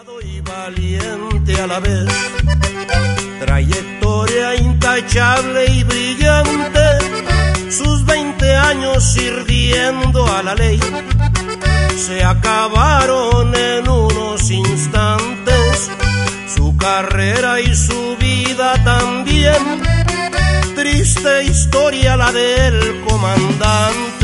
Y valiente a la vez, trayectoria intachable y brillante, sus 20 años sirviendo a la ley se acabaron en unos instantes, su carrera y su vida también, triste historia la del comandante.